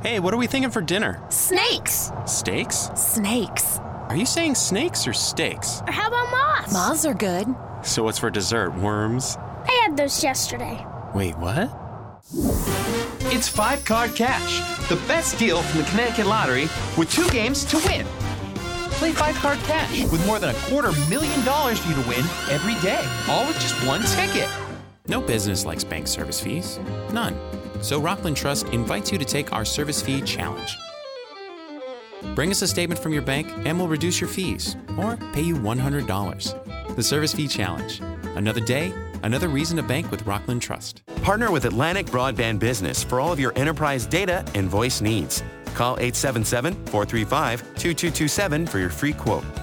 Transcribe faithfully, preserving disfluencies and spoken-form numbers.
Hey, what are we thinking for dinner? Snakes. Steaks? Snakes. Are you saying snakes or steaks? Or how about moths? Moths are good. So what's for dessert? Worms? I had those yesterday. Wait, what? It's five card Cash, the best deal from the Connecticut Lottery with two games to win. Play five card Cash with more than a quarter million dollars for you to win every day, all with just one ticket. No business likes bank service fees. None. So Rockland Trust invites you to take our service fee challenge. Bring us a statement from your bank and we'll reduce your fees or pay you one hundred dollars. The Service Fee Challenge. Another day, another reason to bank with Rockland Trust. Partner with Atlantic Broadband Business for all of your enterprise data and voice needs. Call eight seven seven, four three five, two two two seven for your free quote.